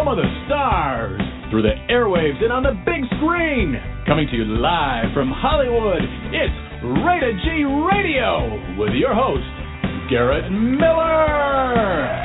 home of the stars, through the airwaves and on the big screen. Coming to you live from Hollywood, it's Rated G Radio with your host, Garrett Miller.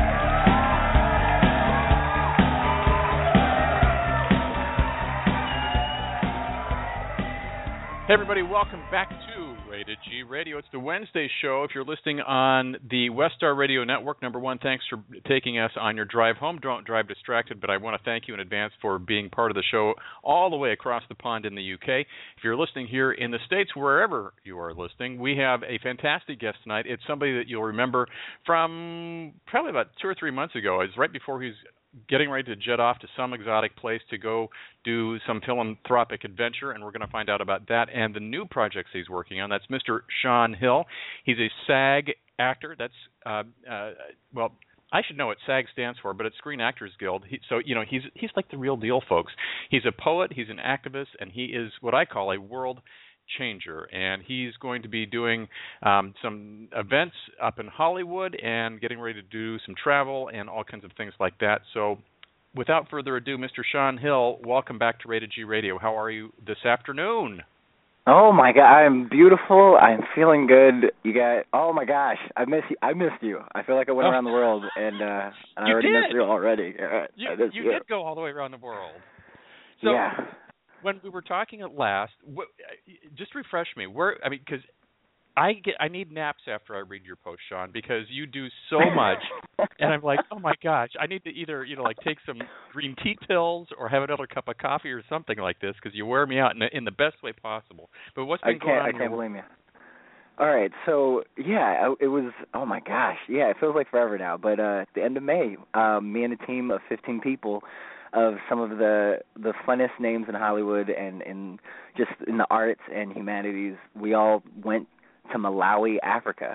Hey everybody, welcome back to Rated G Radio. It's the Wednesday show. If you're listening on the Westar Radio Network, number one, thanks for taking us on your drive home. Don't drive distracted, but I want to thank you in advance for being part of the show all the way across the pond in the UK. If you're listening here in the States, wherever you are listening, we have a fantastic guest tonight. It's somebody that you'll remember from probably about 2 or 3 months ago. It's right before he's getting ready to jet off to some exotic place to go do some philanthropic adventure, and we're going to find out about that and the new projects he's working on. That's Mr. Shawn Hill. He's a SAG actor. That's, well, I should know what SAG stands for, but it's Screen Actors Guild. He's like the real deal, folks. He's a poet, he's an activist, and he is what I call a world changer, and he's going to be doing some events up in Hollywood and getting ready to do some travel and all kinds of things like that. So without further ado, Mr. Shawn Hill, welcome back to Rated G Radio. How are you this afternoon? Oh my God, I'm beautiful. I'm feeling good. You got, oh my gosh, I missed you. I feel like I went around the world and I already missed you already. You did go all the way around the world. So, yeah. When we were talking at last, just refresh me. Because I need naps after I read your post, Shawn, because you do so much, and I'm like, oh my gosh, I need to either take some green tea pills or have another cup of coffee or something like this, because you wear me out in the best way possible. But what's been going on? I can't blame you. All right, so yeah, it was. Oh my gosh, yeah, it feels like forever now. But at the end of May, me and a team of 15 people, of some of the funnest names in Hollywood and just in the arts and humanities, we all went to Malawi, Africa.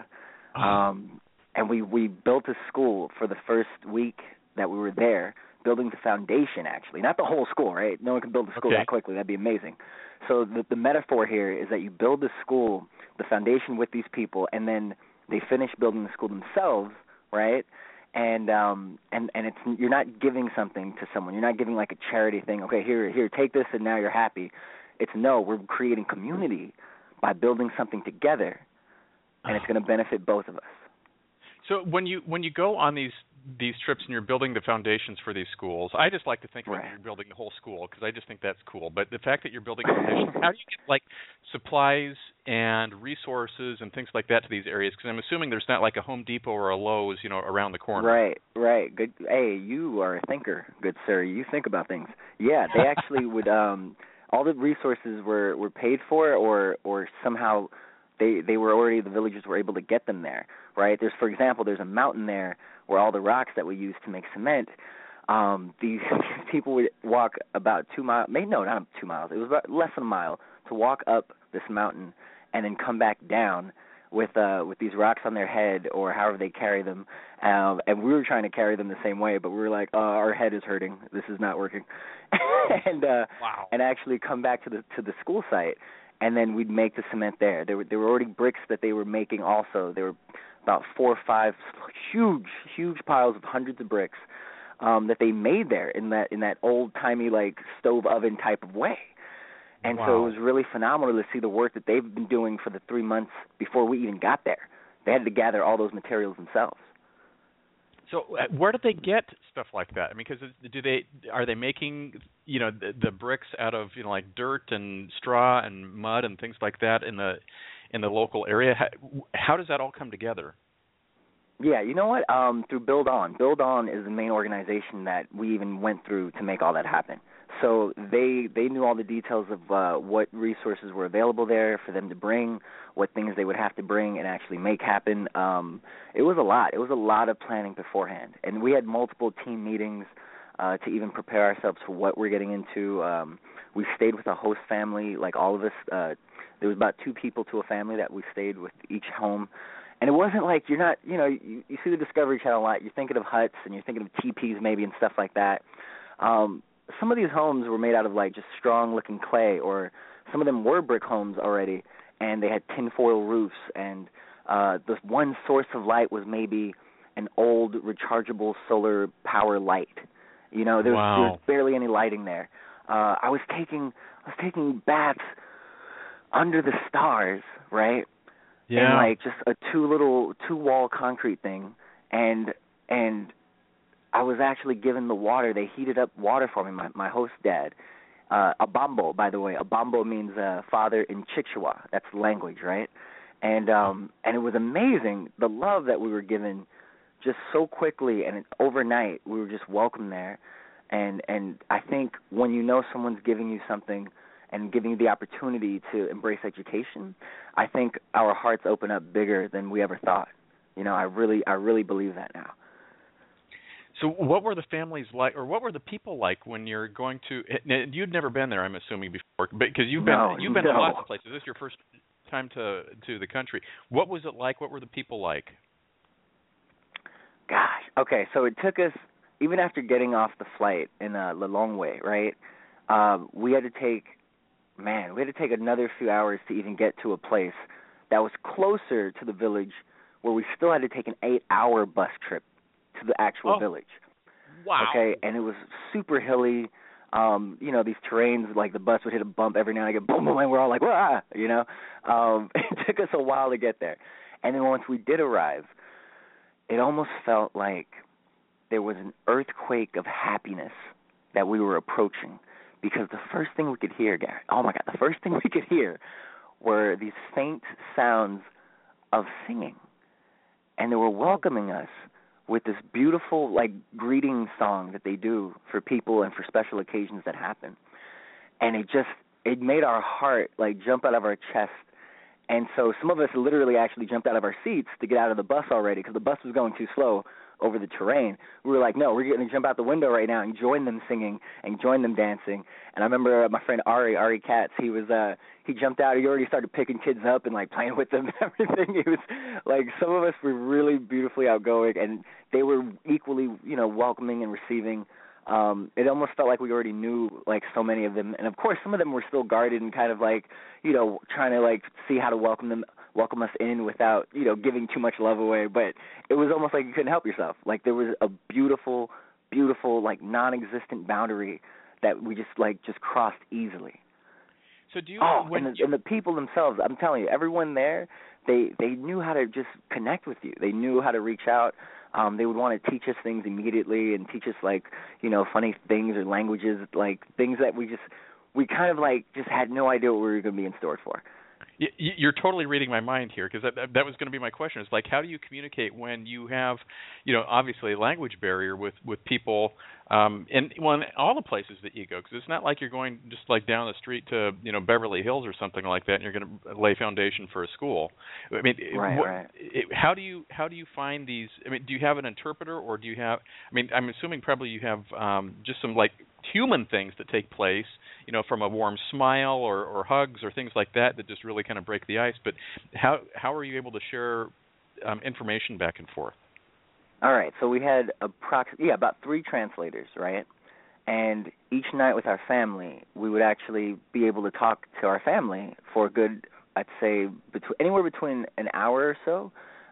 And we built a school for the first week that we were there, building the foundation, actually. Not the whole school, right? No one can build a school that quickly. That'd be amazing. So the metaphor here is that you build the school, the foundation with these people, and then they finish building the school themselves, right? And it's, you're not giving something to someone. You're not giving like a charity thing. Okay, here, take this, and now you're happy. It's no, we're creating community by building something together, and it's going to benefit both of us. So when you go on these trips and you're building the foundations for these schools, I just like to think that you're building the whole school, because I just think that's cool. But the fact that you're building foundations, how do you get supplies and resources and things like that to these areas? Because I'm assuming there's not like a Home Depot or a Lowe's, around the corner. Right. Good. Hey, you are a thinker, good sir. You think about things. Yeah, they actually would. All the resources were paid for, or somehow they were already, the villagers were able to get them there. Right. For example, there's a mountain there where all the rocks that we use to make cement. These people would walk about 2 miles. No, not 2 miles. It was about less than a mile to walk up this mountain and then come back down with these rocks on their head, or however they carry them. And we were trying to carry them the same way, but we were like, our head is hurting. This is not working. And actually come back to the school site, and then we'd make the cement there. There were already bricks that they were making also. There were about 4 or 5 huge piles of hundreds of bricks that they made there in that old-timey stove oven type of way. And so it was really phenomenal to see the work that they've been doing for the 3 months before we even got there. They had to gather all those materials themselves. So where do they get stuff like that? I mean, because are they making the bricks out of dirt and straw and mud and things like that in the local area? How does that all come together? Yeah, you know what? Through Build On. Build On is the main organization that we even went through to make all that happen. So they knew all the details of what resources were available there for them to bring, what things they would have to bring and actually make happen. It was a lot. It was a lot of planning beforehand. And we had multiple team meetings to even prepare ourselves for what we're getting into. We stayed with a host family, like all of us. There was about 2 people to a family that we stayed with each home. And it wasn't like you're not, you see the Discovery Channel a lot. You're thinking of huts and you're thinking of teepees maybe and stuff like that. Some of these homes were made out of just strong-looking clay, or some of them were brick homes already, and they had tinfoil roofs, and the one source of light was maybe an old rechargeable solar power light. You know, there Wow. was barely any lighting there. I was taking baths under the stars, right? Yeah. And like just a two-wall concrete thing, and I was actually given the water. They heated up water for me. My host dad, Abambo, by the way. Abambo means father in Chichewa. That's the language, right? And it was amazing the love that we were given, just so quickly and overnight. We were just welcomed there, and I think when you know someone's giving you something and giving you the opportunity to embrace education, I think our hearts open up bigger than we ever thought. You know, I really believe that now. So what were the families like, or what were the people like when you're going to? You'd never been there, I'm assuming, before, because you've been to lots of places. This is your first time to the country. What was it like? What were the people like? Gosh, okay, so it took us, even after getting off the flight in Lilongwe, right? We had to take another few hours to even get to a place that was closer to the village, where we still had to take an 8-hour bus trip to the actual village. Wow. Okay, and it was super hilly. You know, these terrains, like the bus would hit a bump every now and again, boom, boom, and we're all like, "Wah!" You know? It took us a while to get there. And then once we did arrive, it almost felt like there was an earthquake of happiness that we were approaching, because the first thing we could hear, Gary, the first thing we could hear were these faint sounds of singing. And they were welcoming us with this beautiful, like, greeting song that they do for people and for special occasions that happen. And it made our heart, like, jump out of our chest. And so some of us literally actually jumped out of our seats to get out of the bus already, because the bus was going too slow over the terrain. We were like, no, we're going to jump out the window right now and join them singing and join them dancing. And I remember my friend Ari Katz, he jumped out. He already started picking kids up and, like, playing with them and everything. It was like, some of us were really beautifully outgoing, and they were equally, you know, welcoming and receiving. It almost felt like we already knew, like, so many of them. And of course, some of them were still guarded and kind of, like, you know, trying to, like, see how to welcome us in without, you know, giving too much love away. But it was almost like you couldn't help yourself. Like, there was a beautiful, beautiful, like, non-existent boundary that we just crossed easily. So do you? And the people themselves, I'm telling you, everyone there, they knew how to just connect with you. They knew how to reach out. They would want to teach us things immediately and teach us, like, you know, funny things or languages, like things that we kind of, like, just had no idea what we were going to be in store for. You're totally reading my mind here, because that was going to be my question. It's like, how do you communicate when you have, you know, obviously a language barrier with people in all the places that you go? Because it's not like you're going just like down the street to, you know, Beverly Hills or something like that, and you're going to lay foundation for a school. I mean, right. How do you find these? I mean, do you have an interpreter, or do you have? I mean, I'm assuming probably you have just some, like, human things that take place, you know, from a warm smile or hugs or things like that just really kind of break the ice. But how are you able to share information back and forth? All right, so we had about 3 translators, right? And each night with our family, we would actually be able to talk to our family for a good, I'd say, anywhere between an hour or so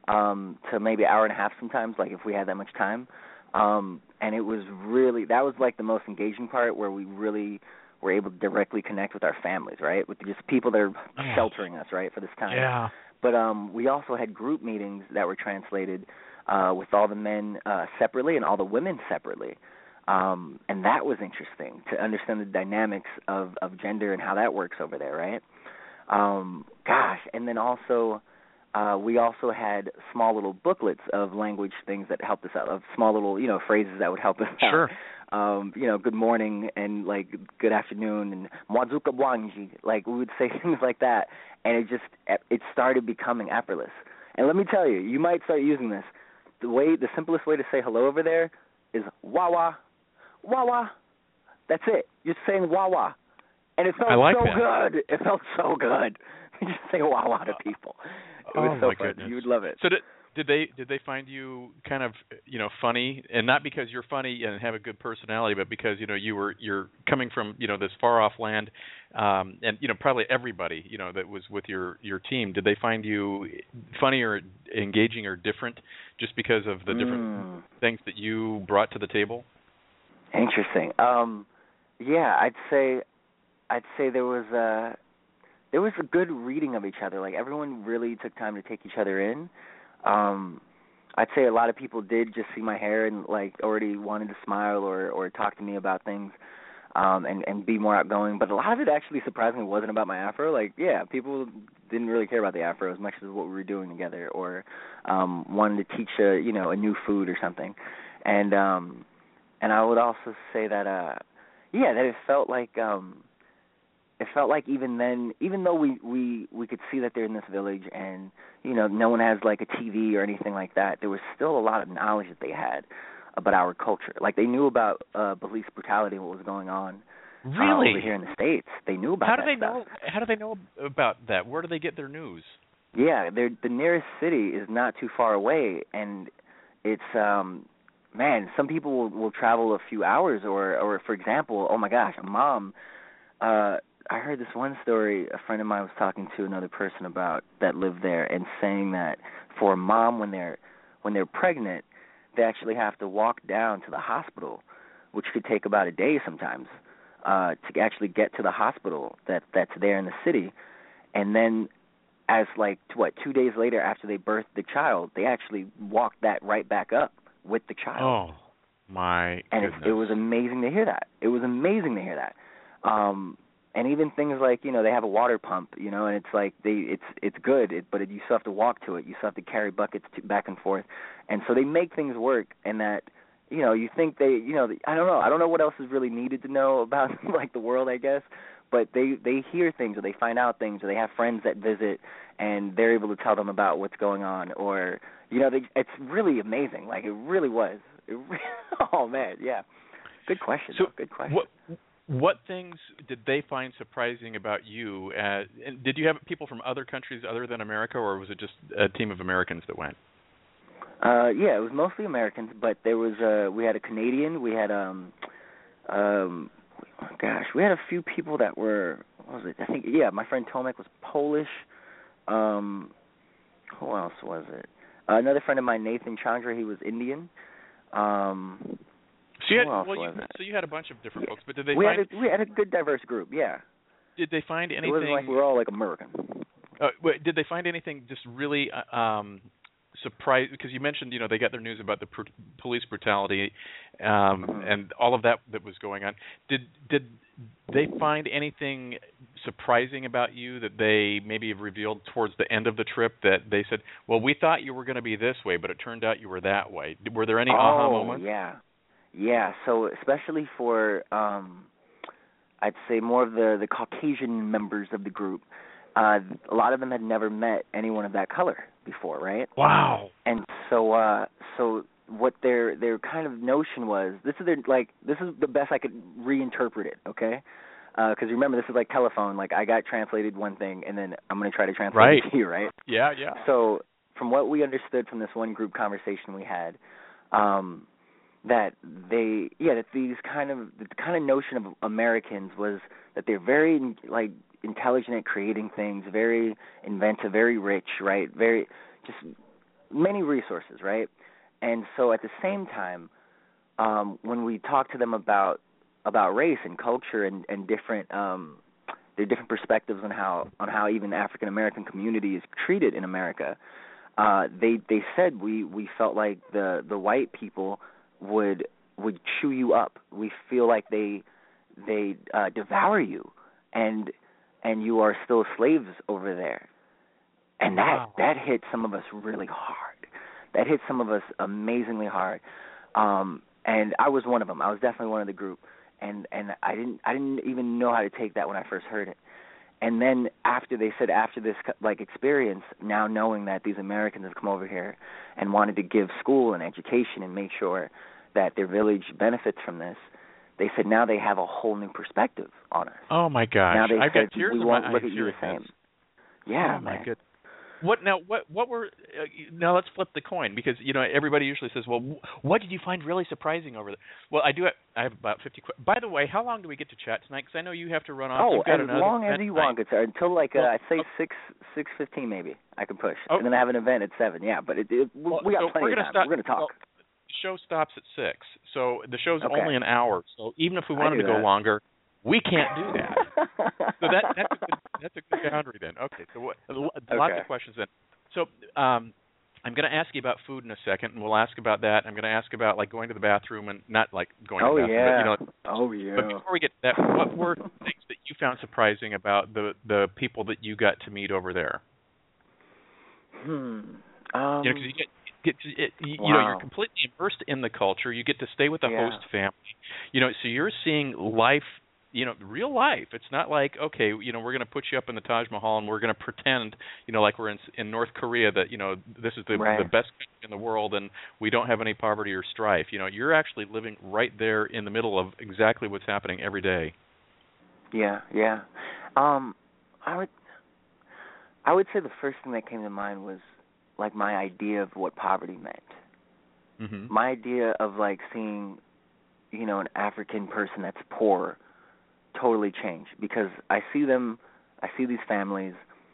to maybe an hour and a half sometimes, like if we had that much time. And it was really, that was like the most engaging part, where we really were able to directly connect with our families, right? With just people that are sheltering us, right, for this time. Yeah. But we also had group meetings that were translated with all the men separately and all the women separately. And that was interesting to understand the dynamics of gender and how that works over there, right? And then also we also had small little booklets of language things that helped us out, of small little, you know, phrases that would help us out. Sure. You know, good morning and, like, good afternoon and mwazuka bwanji. Like, we would say things like that, and it started becoming effortless. And let me tell you, you might start using this. The simplest way to say hello over there is wawa, wawa. That's it. You're saying wawa, and it felt good. It felt so good. You just say wawa to people. It was so fun. Goodness. You would love it. So did they find you kind of, you know, funny, and not because you're funny and have a good personality, but because, you know, you're coming from, you know, this far off land, and, you know, probably everybody, you know, that was with your team, did they find you funny or engaging or different just because of the different things that you brought to the table? Interesting. Yeah, I'd say there was a good reading of each other. Like everyone really took time to take each other in. I'd say a lot of people did just see my hair and like already wanted to smile or talk to me about things, and be more outgoing. But a lot of it actually surprisingly wasn't about my afro. Like, yeah, people didn't really care about the afro as much as what we were doing together, or wanted to teach a new food or something. And I would also say that that it felt like even then, even though we could see that they're in this village and no one has like a TV or anything like that, there was still a lot of knowledge that they had about our culture. Like they knew about police brutality and what was going on really over here in the States. They knew about that stuff. How do they know about that? Where do they get their news? Yeah, the nearest city is not too far away, and it's man, some people will travel a few hours, or for example, oh my gosh, a mom. I heard this one story. A friend of mine was talking to another person about that lived there, and saying that for a mom when they're pregnant, they actually have to walk down to the hospital, which could take about a day sometimes, to actually get to the hospital that's there in the city, and then as 2 days later after they birthed the child, they actually walked that right back up with the child. Oh my goodness! And it was amazing to hear that. It was amazing to hear that. And even things like, they have a water pump, and it's like it's good, but you still have to walk to it. You still have to carry buckets back and forth. And so they make things work, and that, you think they, I don't know. I don't know what else is really needed to know about, like, the world, I guess. But they hear things, or they find out things, or they have friends that visit, and they're able to tell them about what's going on. Or, it's really amazing. Like, it really was. Oh, man, yeah. Good question. So good question. What things did they find surprising about you? And did you have people from other countries other than America, or was it just a team of Americans that went? Yeah, it was mostly Americans, but there was we had a Canadian, we had we had a few people that were, what was it? I think my friend Tomek was Polish. Who else was it? Another friend of mine, Nathan Chandra, he was Indian. So you had a bunch of different folks, but did they we had a good diverse group, yeah. Did they find anything? It wasn't like we were all like American. Did they find anything just really surprising? Because you mentioned, they got their news about the police brutality and all of that was going on. Did they find anything surprising about you that they maybe have revealed towards the end of the trip, that they said, well, we thought you were going to be this way, but it turned out you were that way? Were there any aha moments? Yeah, so especially for, I'd say more of the Caucasian members of the group, a lot of them had never met anyone of that color before, right? Wow. And so what their kind of notion was, this is the best I could reinterpret it, okay? Because remember, this is like telephone. Like, I got translated one thing, and then I'm going to try to translate it to you, right? Yeah. So from what we understood from this one group conversation we had, that the kind of notion of Americans was that they're very intelligent at creating things, very inventive, very rich, right? Very just many resources, right? And so at the same time, when we talk to them about race and culture and different their different perspectives on how even African American community is treated in America, they said we felt like the white people would chew you up. We feel like they devour you, and you are still slaves over there. And that hit some of us really hard. That hit some of us amazingly hard. And I was one of them. I was definitely one of the group. And I didn't even know how to take that when I first heard it. And then after this experience, now knowing that these Americans have come over here and wanted to give school and education and make sure that their village benefits from this, they said now they have a whole new perspective on us. Oh my gosh! Now they I've said got tears we in won't my look eyes at you the hearing same. this. Yeah, oh my man. goodness. What were now let's flip the coin, because everybody usually says, well, what did you find really surprising over there? Well, I have about 50 questions. By the way, how long do we get to chat tonight? Because I know you have to run off. Oh, as long as you want, good sir. Until I'd say 6:15 maybe I can push, and then I have an event at 7. Yeah, but we got plenty of time. We're going to talk. show stops at 6, so the show's Okay. only an hour. So even if we wanted to knew go that. longer, we can't do that. So that's a good boundary then. Okay, so lots of questions then. So I'm going to ask you about food in a second, and we'll ask about that. I'm going to ask about like going to the bathroom and not like going to the bathroom. But, you know, But before we get to that, what were things that you found surprising about the people that you got to meet over there? Because you know, you're completely immersed in the culture. You get to stay with the host family. You know, so you're seeing life, you know, real life. It's not like, okay, you know, we're going to put you up in the Taj Mahal and we're going to pretend, you know, like we're in North Korea that, you know, this is the best country in the world and we don't have any poverty or strife. You know, you're actually living right there in the middle of exactly what's happening every day. Yeah. I would say the first thing that came to mind was like my idea of what poverty meant. Mm-hmm. My idea of like seeing, you know, an African person that's poor totally changed, because I see these families,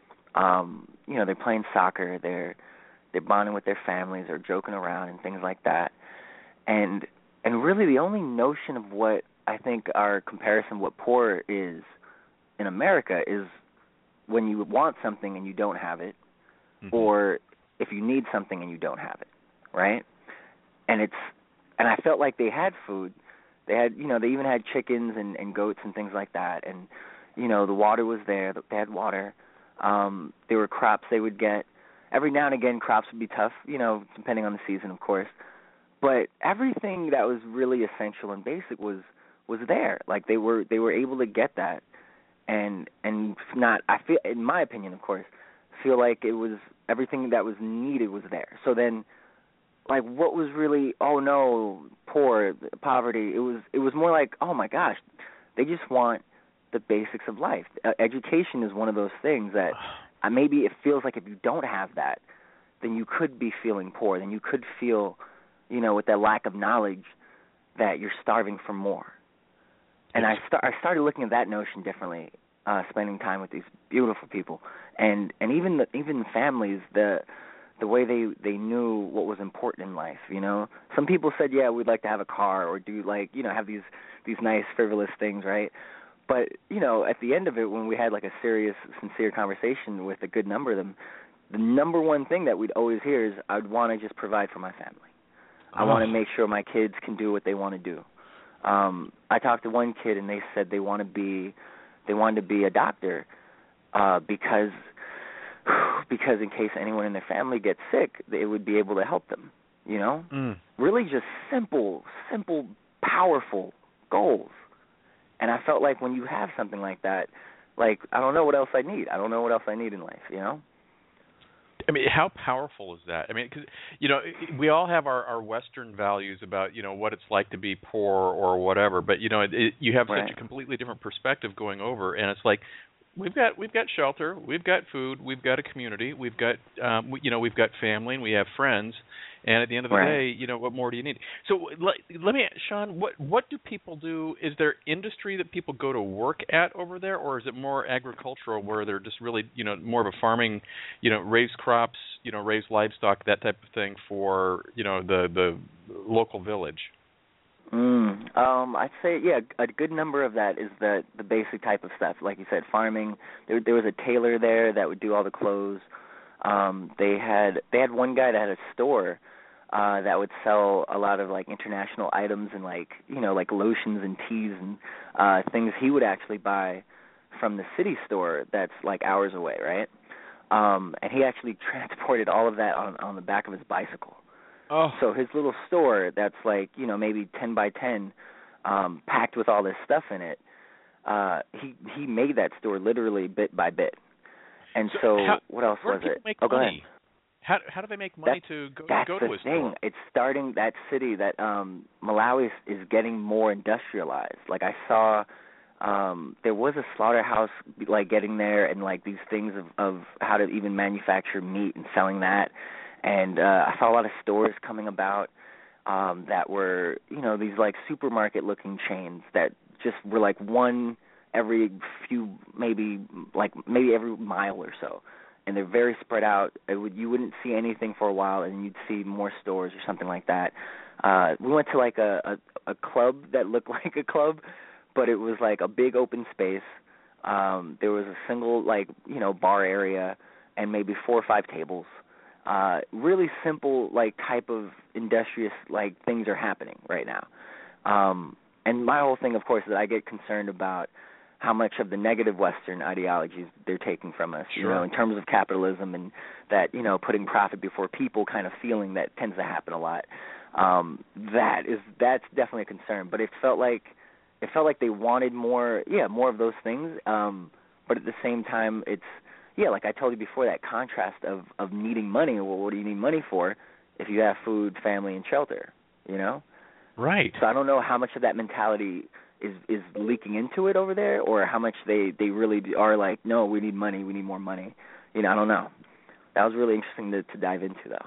you know, they're playing soccer, they're bonding with their families, or joking around and things like that. And really the only notion of what I think our comparison what poor is in America is when you want something and you don't have it, mm-hmm. or if you need something and you don't have it, right? And I felt like they had food. They had, you know, they even had chickens and goats and things like that. And, you know, the water was there. They had water. There were crops they would get. Every now and again, crops would be tough, you know, depending on the season, of course. But everything that was really essential and basic was there. Like they were able to get that. And not, I feel, in my opinion, of course, feel like it was everything that was needed was there. So then, like, what was really, oh no, poor, poverty, it was more like, oh my gosh, they just want the basics of life. Education is one of those things that maybe it feels like if you don't have that, then you could be feeling poor, then you could feel, you know, with that lack of knowledge that you're starving for more. And I started looking at that notion differently, spending time with these beautiful people, and even the families, the way they knew what was important in life. You know, some people said, yeah, we'd like to have a car or do, like, you know, have these nice frivolous things, right? But, you know, at the end of it, when we had like a serious, sincere conversation with a good number of them, the number one thing that we'd always hear is, I'd want to just provide for my family. I want to make sure my kids can do what they want to do. I talked to one kid and they said they wanted to be a doctor because in case anyone in their family gets sick, they would be able to help them, you know? Really just simple, powerful goals. And I felt like when you have something like that, like, I don't know what else I need. I don't know what else I need in life, you know? I mean, how powerful is that? I mean, because, you know, we all have our Western values about, you know, what it's like to be poor or whatever, but, you know, you have such a completely different perspective going over, and it's like, we've got shelter, we've got food, we've got a community, we've got, you know, we've got family, and we have friends, and at the end of the day, you know, what more do you need? So let me, Sean, what do people do? Is there industry that people go to work at over there, or is it more agricultural where they're just really, you know, more of a farming, you know, raise crops, you know, raise livestock, that type of thing for, you know, the local village? I'd say, yeah, a good number of that is the basic type of stuff. Like you said, farming. There was a tailor there that would do all the clothes. They had one guy that had a store that would sell a lot of like international items and like, you know, like lotions and teas and things he would actually buy from the city store that's like hours away, right? And he actually transported all of that on the back of his bicycle. Oh. So his little store that's like, you know, maybe 10 by 10, packed with all this stuff in it, he made that store literally bit by bit. And so what else was it? Make go money? ahead. How do they make money to go to a thing. store? It's starting, that city, that Malawi is getting more industrialized. Like I saw there was a slaughterhouse like getting there, and like these things of how to even manufacture meat and selling that. And I saw a lot of stores coming about that were, you know, these like supermarket-looking chains that just were like one every few, maybe every mile or so. And they're very spread out. You wouldn't see anything for a while, and you'd see more stores or something like that. We went to like a club that looked like a club, but it was like a big open space. There was a single bar area and maybe 4 or 5 tables. Really simple type of industrious things are happening right now. And my whole thing, of course, is that I get concerned about how much of the negative Western ideologies they're taking from us, sure. In terms of capitalism and that, putting profit before people kind of feeling that tends to happen a lot. That's definitely a concern. But it felt like they wanted more of those things. But at the same time, it's, like I told you before, that contrast of needing money. Well, what do you need money for if you have food, family, and shelter, Right. So I don't know how much of that mentality is leaking into it over there, or how much they really are like, no, we need money, we need more money. I don't know. That was really interesting to dive into, though.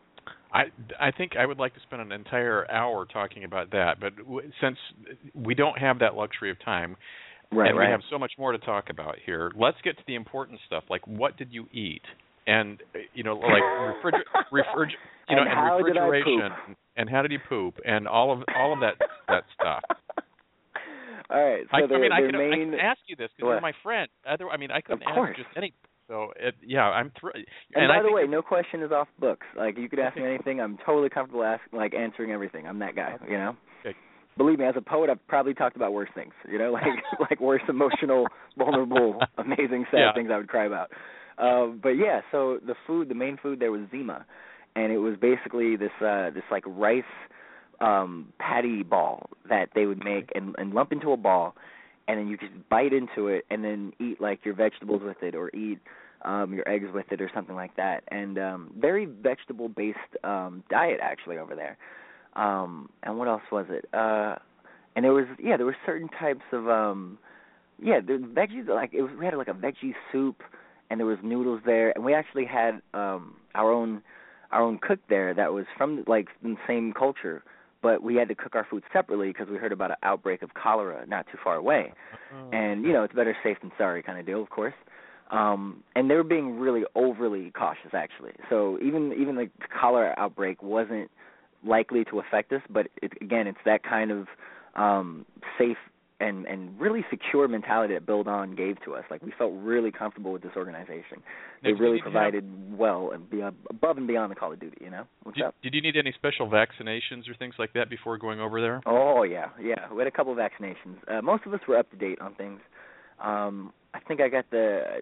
I think I would like to spend an entire hour talking about that, but since we don't have that luxury of time, right. We have so much more to talk about here, let's get to the important stuff, like what did you eat? And, refrigeration, and how did you poop, and all of that stuff. All right. So I can ask you this because you're my friend. I couldn't ask you just anything. So, I'm thrilled. And by the way, no question is off books. You could ask me anything. I'm totally comfortable answering everything. I'm that guy, Okay. Believe me, as a poet, I've probably talked about worse things, like worse emotional, vulnerable, amazing, sad things I would cry about. But yeah, so the main food there was zima, and it was basically this rice patty ball that they would make and lump into a ball, and then you could bite into it and then eat your vegetables with it, or eat your eggs with it, or something like that. And very vegetable-based diet actually over there. And what else was it? And there were certain types of the veggies. We had a veggie soup, and there was noodles there, and we actually had our own cook there that was from the same culture. But we had to cook our food separately because we heard about an outbreak of cholera not too far away. And, it's better safe than sorry kind of deal, of course. And they were being really overly cautious, actually. So even the cholera outbreak wasn't likely to affect us, but, it's that kind of safe and really secure mentality that Build On gave to us. We felt really comfortable with this organization. They really provided well and above and beyond the Call of Duty, What's up? Did you need any special vaccinations or things like that before going over there? Oh, yeah. We had a couple of vaccinations. Most of us were up to date on things. I think I got the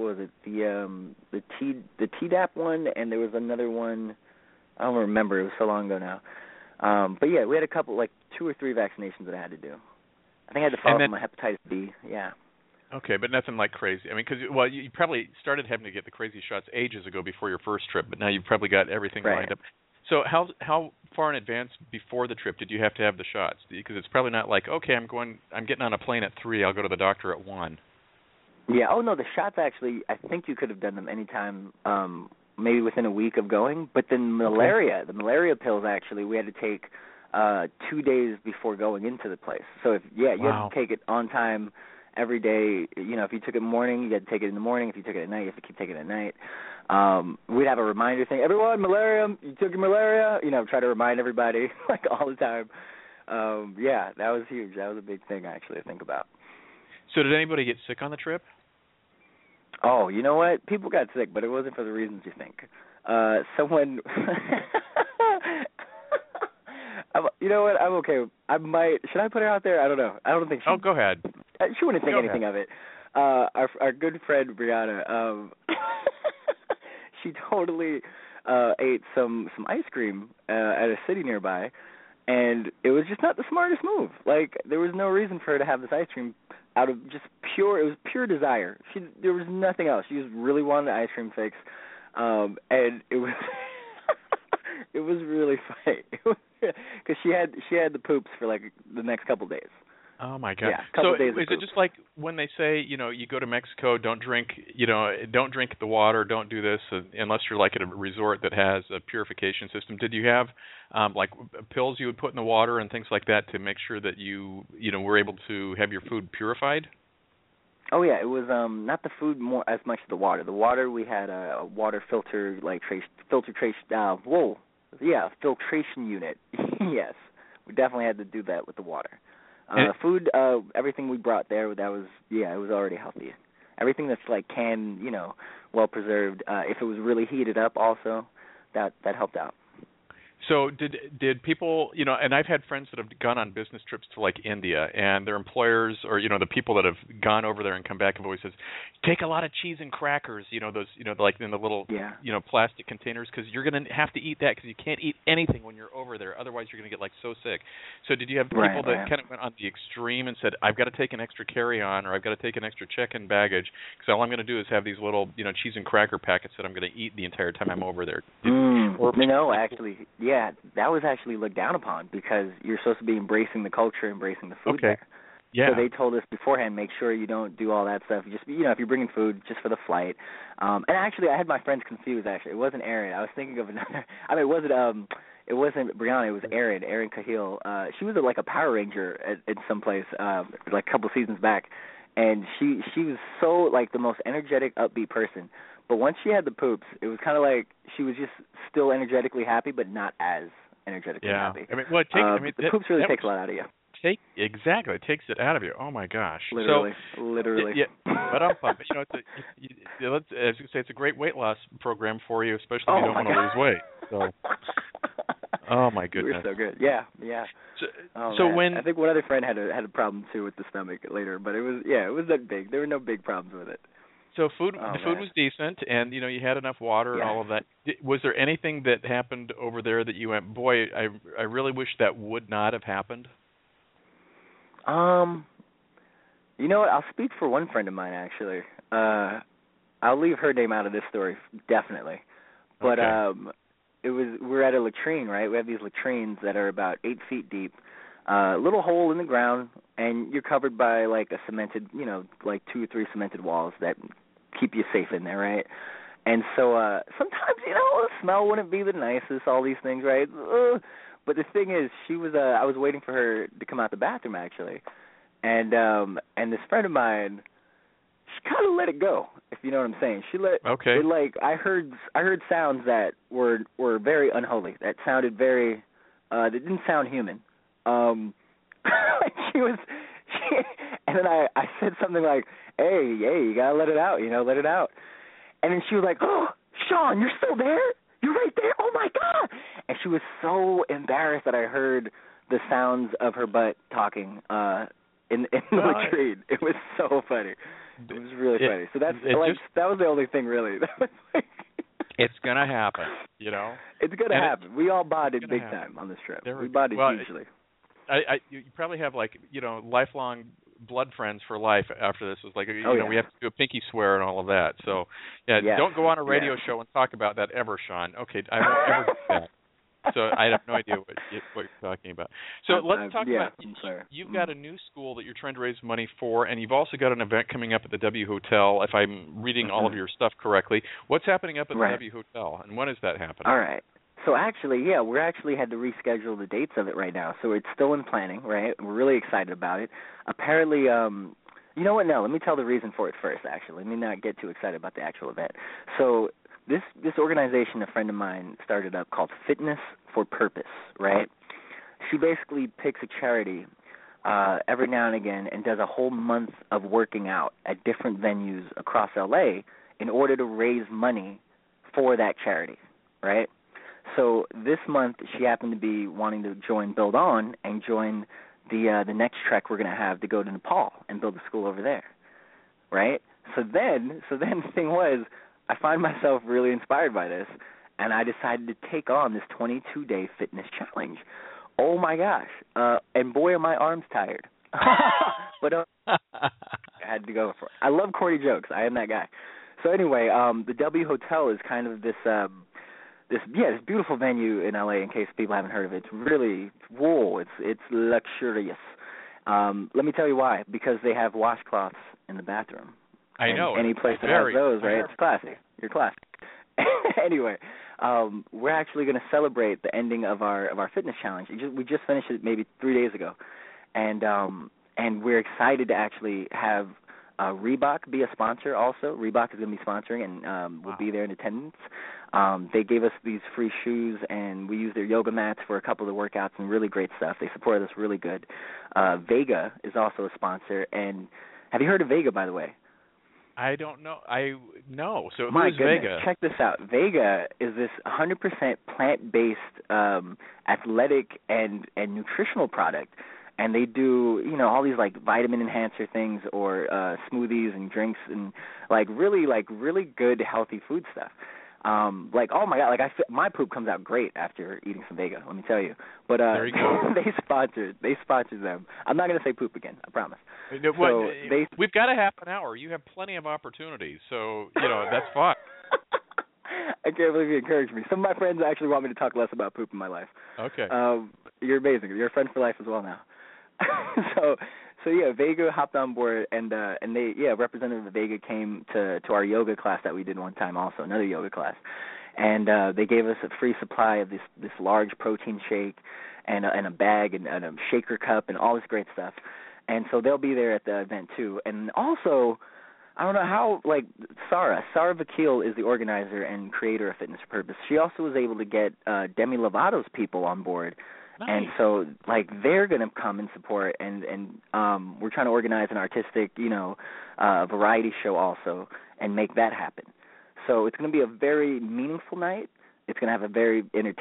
Tdap one, and there was another one. I don't remember. It was so long ago now. But yeah, we had a couple, 2 or 3 vaccinations that I had to do. I think I had to follow up on my hepatitis B. Yeah. Okay, but nothing crazy. Because you probably started having to get the crazy shots ages ago before your first trip, but now you've probably got everything lined up. So how far in advance before the trip did you have to have the shots? Because it's probably not okay, I'm getting on a plane at 3. I'll go to the doctor at 1. Yeah. Oh no, the shots actually. I think you could have done them anytime. Maybe within a week of going. But then the malaria pills actually we had to take 2 days before going into the place. So you had to take it on time every day. If you took it in the morning, you had to take it in the morning. If you took it at night, you have to keep taking it at night. We'd have a reminder thing. Everyone, malaria, you took your malaria. Try to remind everybody all the time. That was huge. That was a big thing actually to think about. So did anybody get sick on the trip? Oh, you know what? People got sick, but it wasn't for the reasons you think. Someone... You know what? I'm okay. I might... Should I put it out there? I don't know. I don't think she... Oh, go ahead. She wouldn't think anything of it. Our good friend, Brianna, she totally ate some ice cream at a city nearby, and it was just not the smartest move. There was no reason for her to have this ice cream out of just it was pure desire. There was nothing else. She just really wanted an ice cream fix, and it was it was really funny because she had the poops for the next couple days. Oh my God! Yeah, so is it just like when they say, you go to Mexico, don't drink the water, don't do this unless you're at a resort that has a purification system? Did you have pills you would put in the water and things like that to make sure that you were able to have your food purified? Oh yeah, it was not the food more as much as the water. The water we had a water filter filter trace wool. Yeah, filtration unit. Yes, we definitely had to do that with the water. Food, everything we brought there, it was already healthy. Everything that's like canned, well preserved. If it was really heated up, also, that helped out. So did people, and I've had friends that have gone on business trips to like India, and their employers or the people that have gone over there and come back have always says, take a lot of cheese and crackers, those like in the little plastic containers, because you're going to have to eat that because you can't eat anything when you're over there, otherwise you're going to get like so sick. So did you have people that kind of went on the extreme and said, I've got to take an extra carry-on or I've got to take an extra check-in baggage because all I'm going to do is have these little cheese and cracker packets that I'm going to eat the entire time I'm over there? Actually, yeah, that was actually looked down upon because you're supposed to be embracing the culture, embracing the food there. Yeah. So they told us beforehand, make sure you don't do all that stuff. Just if you're bringing food, just for the flight. And actually, I had my friends confused. Actually, it wasn't Erin. I was thinking of another. I mean, it wasn't Brianna. It was Erin Cahill. She was like a Power Ranger at some place like a couple seasons back, and she was so like the most energetic, upbeat person. But once she had the poops, it was kind of like she was just still energetically happy, but not as energetically happy. I mean, the poops really takes a lot out of you. Exactly, it takes it out of you. Oh my gosh, literally. Yeah, but as you say, it's a great weight loss program for you, especially if you don't want to lose weight. So, oh my goodness, we're so good. Yeah. So when I think one other friend had a problem too with the stomach later, but it was that big. There were no big problems with it. So food was decent, and you had enough water and all of that. Was there anything that happened over there that you went, boy, I really wish that would not have happened? You know what? I'll speak for one friend of mine actually. I'll leave her name out of this story definitely. But we're at a latrine, right? We have these latrines that are about 8 feet deep. Little hole in the ground, and you're covered by like a cemented, like 2 or 3 cemented walls that keep you safe in there, right? And so sometimes, the smell wouldn't be the nicest, all these things, right? But the thing is, I was waiting for her to come out the bathroom actually, and this friend of mine, she kind of let it go, if you know what I'm saying. She let it, like I heard sounds that were very unholy. That sounded very, that didn't sound human. And then I said something like, hey, you gotta let it out, let it out. And then she was like, oh, Sean, you're still there? You're right there? Oh my God. And she was so embarrassed that I heard the sounds of her butt talking in the latrine. It was so funny. It was really funny. So that was the only thing really. It's gonna happen, It's gonna happen. We all bonded big time on this trip. We bonded hugely. You probably have lifelong blood friends for life after this. It was like we have to do a pinky swear and all of that. So don't go on a radio show and talk about that ever, Sean. Okay, I won't ever do that. So I have no idea what you're talking about. So let's talk about you've got a new school that you're trying to raise money for, and you've also got an event coming up at the W Hotel. If I'm reading all of your stuff correctly, what's happening up at the W Hotel, and when is that happening? All right. So actually, we're actually had to reschedule the dates of it right now. So it's still in planning, right? We're really excited about it. Apparently, you know what? No, let me tell the reason for it first, actually. Let me not get too excited about the actual event. So this organization a friend of mine started up called Fitness for Purpose, right? She basically picks a charity every now and again and does a whole month of working out at different venues across L.A. in order to raise money for that charity, right? So this month, she happened to be wanting to join Build On and join the next trek we're going to have to go to Nepal and build a school over there, right? So then the thing was, I find myself really inspired by this, and I decided to take on this 22-day fitness challenge. Oh my gosh! And boy, are my arms tired. But I had to go for it. I love corny jokes. I am that guy. So anyway, the W Hotel is kind of this beautiful venue in LA. In case people haven't heard of it, it's really it's luxurious. Let me tell you why. Because they have washcloths in the bathroom. I know. Any place that has those, right? It's classy. You're classy. Anyway, we're actually going to celebrate the ending of our fitness challenge. We just finished it maybe 3 days ago, and we're excited to actually have Reebok be a sponsor also. Reebok is going to be sponsoring and will be there in attendance. They gave us these free shoes, and we used their yoga mats for a couple of the workouts and really great stuff. They supported us really good. Vega is also a sponsor. And have you heard of Vega, by the way? I don't know. No. So My who's goodness, Vega? check this out. Vega is this 100% plant-based athletic and nutritional product. And they do, all these like vitamin enhancer things or smoothies and drinks and really good healthy food stuff. Oh my God, my poop comes out great after eating some Vega, let me tell you. But there you go. they sponsored them. I'm not going to say poop again, I promise. We've got a half an hour. You have plenty of opportunities, so that's fine. I can't believe you encouraged me. Some of my friends actually want me to talk less about poop in my life. Okay. You're amazing. You're a friend for life as well now. So yeah, Vega hopped on board, and Representative Vega came to our yoga class that we did one time also, another yoga class, and they gave us a free supply of this large protein shake and a bag and a shaker cup and all this great stuff, and so they'll be there at the event too. And also, I don't know how, Sarah Vakil is the organizer and creator of Fitness for Purpose. She also was able to get Demi Lovato's people on board. Nice. And so, they're going to come and support, and we're trying to organize an artistic, variety show also and make that happen. So it's going to be a very meaningful night. It's going to have a very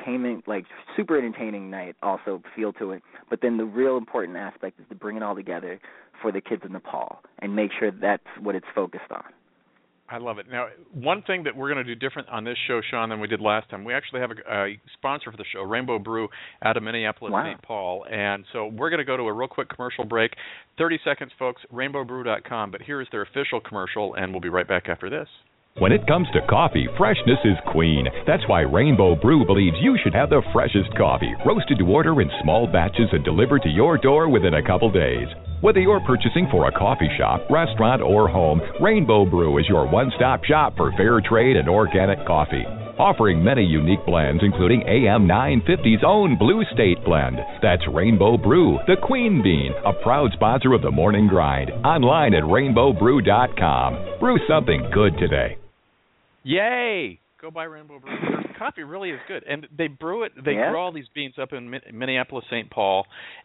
super entertaining night also feel to it. But then the real important aspect is to bring it all together for the kids of Nepal and make sure that's what it's focused on. I love it. Now, one thing that we're going to do different on this show, Sean, than we did last time, we actually have a sponsor for the show, Rainbow Brew, out of Minneapolis, St. Paul. And so we're going to go to a real quick commercial break. 30 seconds, folks, rainbowbrew.com. But here is their official commercial, and we'll be right back after this. When it comes to coffee, freshness is queen. That's why Rainbow Brew believes you should have the freshest coffee, roasted to order in small batches and delivered to your door within a couple days. Whether you're purchasing for a coffee shop, restaurant, or home, Rainbow Brew is your one-stop shop for fair trade and organic coffee. Offering many unique blends, including AM 950's own Blue State blend. That's Rainbow Brew, the Queen Bean, a proud sponsor of the Morning Grind. Online at rainbowbrew.com. Brew something good today. Yay! Go buy Rainbow Brew. Their coffee really is good. And they brew it, grow all these beans up in Minneapolis, St. Paul.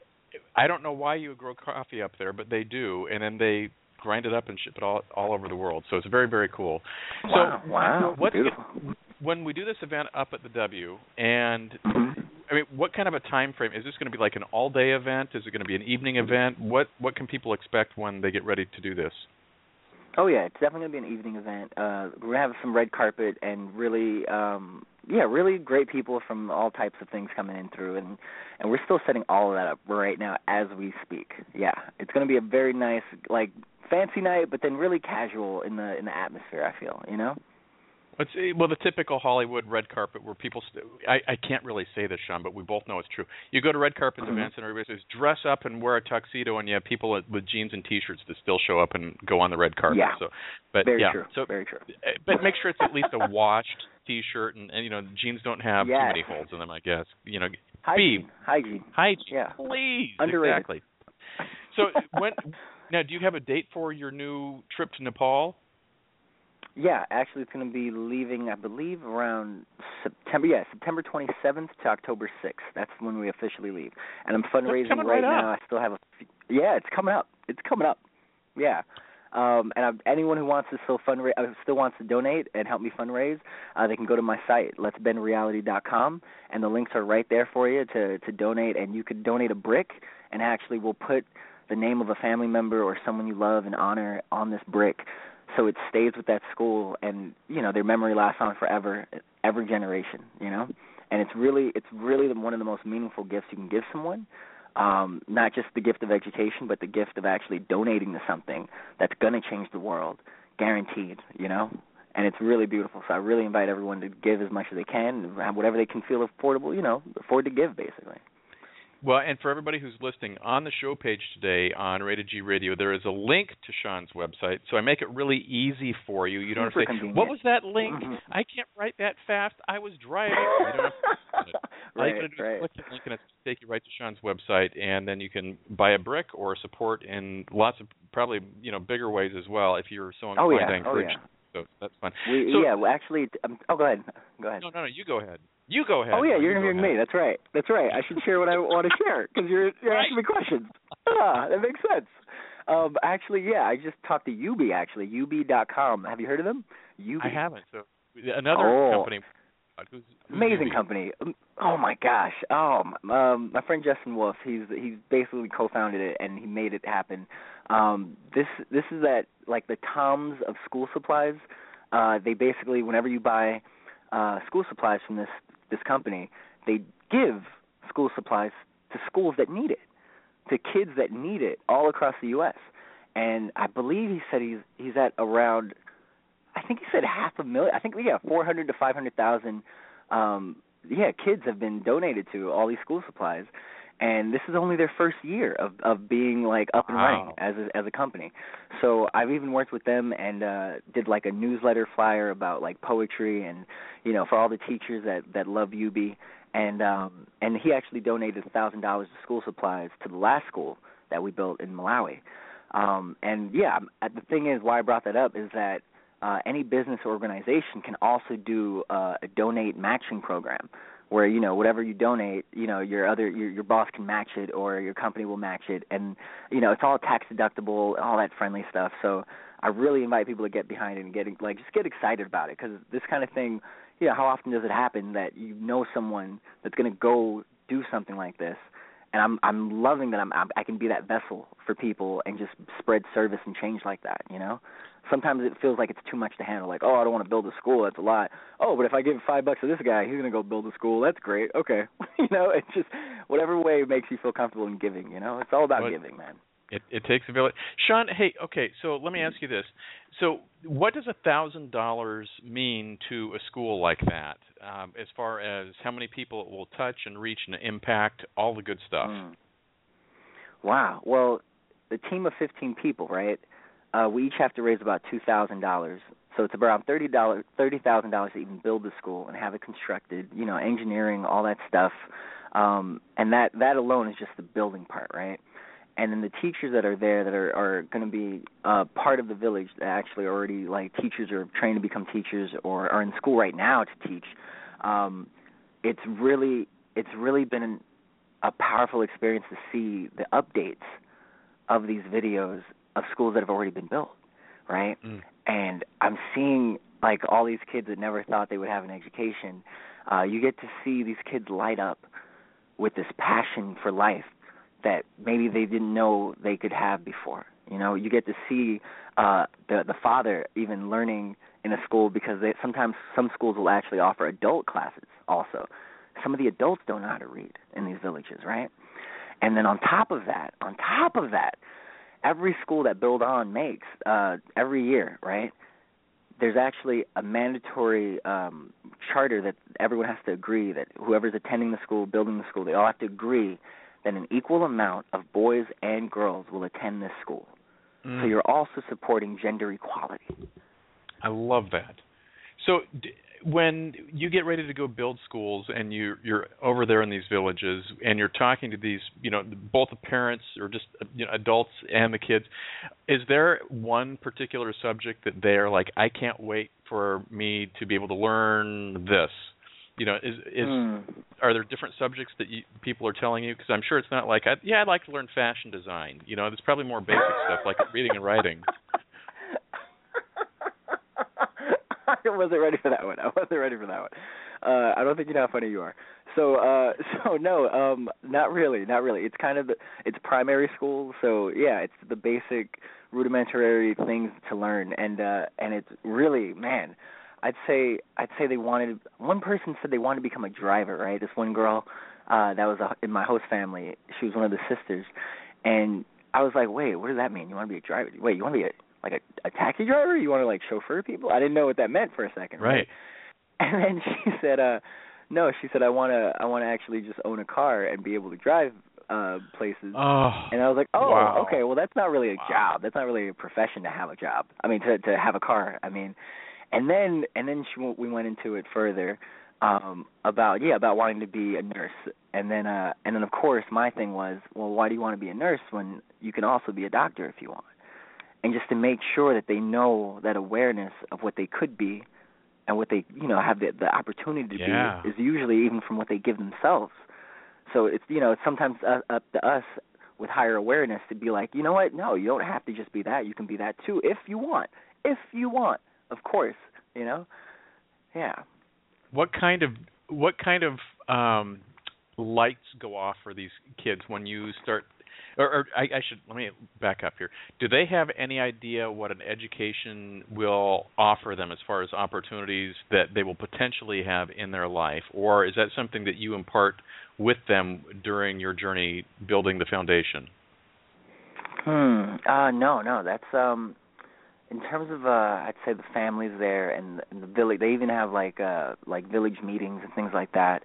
I don't know why you would grow coffee up there, but they do. And then they grind it up and ship it all over the world. So it's very, very cool. Wow. Beautiful. When we do this event up at the W, and I mean, what kind of a time frame? Is this going to be like an all-day event? Is it going to be an evening event? What can people expect when they get ready to do this? Oh, yeah, it's definitely going to be an evening event. We're going to have some red carpet and really, really great people from all types of things coming in through, and we're still setting all of that up right now as we speak. Yeah, it's going to be a very nice, fancy night, but then really casual in the atmosphere, I feel, Well, the typical Hollywood red carpet where people I can't really say this, Sean, but we both know it's true. You go to red carpet events and everybody says, dress up and wear a tuxedo, and you have people with jeans and T-shirts that still show up and go on the red carpet. Yeah, so, but, very true. So, very true. But make sure it's at least a washed T-shirt, and jeans don't have too many holes in them, I guess. Hygiene. Yeah. Please. Underrated. Exactly. So now, do you have a date for your new trip to Nepal? Yeah, actually it's going to be leaving, I believe, around September. Yeah, September 27th to October 6th. That's when we officially leave. And I'm fundraising right now. I still have it's coming up. Yeah. And anyone who wants to still wants to donate and help me fundraise, they can go to my site, letsbendreality.com, and the links are right there for you to donate. And you could donate a brick, and actually we'll put the name of a family member or someone you love and honor on this brick, so it stays with that school, and their memory lasts on forever, every generation. And it's really one of the most meaningful gifts you can give someone. Not just the gift of education, but the gift of actually donating to something that's going to change the world, guaranteed. And it's really beautiful. So I really invite everyone to give as much as they can, whatever they can feel afford to give, basically. Well, and for everybody who's listening, on the show page today on Rated G Radio, there is a link to Sean's website, so I make it really easy for you. You don't have to say, what was that link? I can't write that fast. I was driving. All you got to do is click the link, and it's take you right to Sean's website, and then you can buy a brick or support in lots of probably bigger ways as well if you're so inclined to encourage. So that's fun. Actually, go ahead. No, you go ahead. You go ahead. Oh yeah, you're interviewing me. That's right. I should share what I want to share because you're asking me questions. That makes sense. Actually, I just talked to UB. Actually, UB.com. Have you heard of them? UB. I haven't. So another company. Who's amazing UB? Company. Oh my gosh. My friend Justin Wolf. He's basically co-founded it and he made it happen. This is at like the Toms of school supplies. They basically, whenever you buy school supplies from this company, they give school supplies to schools that need it, to kids that need it all across the U.S. And I believe he said he's at around, I think he said 500,000. I think 400 to 500,000. Kids have been donated to all these school supplies, and this is only their first year of being like up and running as a company. So I've even worked with them and did like a newsletter flyer about like poetry and for all the teachers that love UB. And he actually donated $1,000 to school supplies to the last school that we built in Malawi. The thing is, why I brought that up is that any business or organization can also do a donate matching program where, whatever you donate, your boss can match it or your company will match it. And, it's all tax deductible, all that friendly stuff. So I really invite people to get behind it and just get excited about it because this kind of thing, how often does it happen that someone that's going to go do something like this? And I'm loving that I can be that vessel for people and just spread service and change like that, Sometimes it feels like it's too much to handle. Like, I don't want to build a school. That's a lot. Oh, but if I give $5 to this guy, he's going to go build a school. That's great. Okay. It's just whatever way makes you feel comfortable in giving, It's all about giving, man. It takes a village. Sean, hey, okay, so let me ask you this. So what does $1,000 mean to a school like that as far as how many people it will touch and reach and impact, all the good stuff? Wow. Well, the team of 15 people, right? We each have to raise about $2,000. So it's around $30,000 to even build the school and have it constructed, engineering, all that stuff. And that alone is just the building part, right? And then the teachers that are there that are going to be part of the village that actually already like teachers or trained to become teachers or are in school right now to teach. It's really been a powerful experience to see the updates of these videos of schools that have already been built, right? And I'm seeing like all these kids that never thought they would have an education. You get to see these kids light up with this passion for life that maybe they didn't know they could have before. You get to see the father even learning in a school because sometimes some schools will actually offer adult classes also. Some of the adults don't know how to read in these villages, right? And then on top of that, every school that Build On makes every year, right, there's actually a mandatory charter that everyone has to agree that whoever's attending the school, building the school, they all have to agree that an equal amount of boys and girls will attend this school. So you're also supporting gender equality. I love that. So when you get ready to go build schools and you're over there in these villages and you're talking to these, both the parents or just adults and the kids, is there one particular subject that they're like, I can't wait for me to be able to learn this? Are there different subjects that people are telling you? Because I'm sure it's not like, I'd like to learn fashion design. There's probably more basic stuff like reading and writing. I wasn't ready for that one. I don't think you know how funny you are. So no, not really. It's kind of it's primary school. So yeah, it's the basic rudimentary things to learn, and it's really, man. I'd say they wanted. One person said they wanted to become a driver, right? This one girl that was in my host family. She was one of the sisters, and I was like, wait, what does that mean? You want to be a driver? Wait, you want to be a taxi driver? You want to like chauffeur people? I didn't know what that meant for a second. Right. And then she said, no. She said, I want to actually just own a car and be able to drive places. Oh, and I was like, wow. Okay, well that's not really a job. That's not really a profession to have a job. I mean, to have a car. I mean. And then we went into it further. about wanting to be a nurse. And then of course my thing was, well, why do you want to be a nurse when you can also be a doctor if you want? And just to make sure that they know that awareness of what they could be and what they, have the opportunity to be is usually even from what they give themselves. So it's, it's sometimes up to us with higher awareness to be like, you know what? No, you don't have to just be that. You can be that too if you want. If you want, of course, Yeah. What kind of lights go off for these kids when you start? Let me back up here. Do they have any idea what an education will offer them as far as opportunities that they will potentially have in their life, or is that something that you impart with them during your journey building the foundation? No. That's in terms of I'd say the families there and the village. They even have like village meetings and things like that.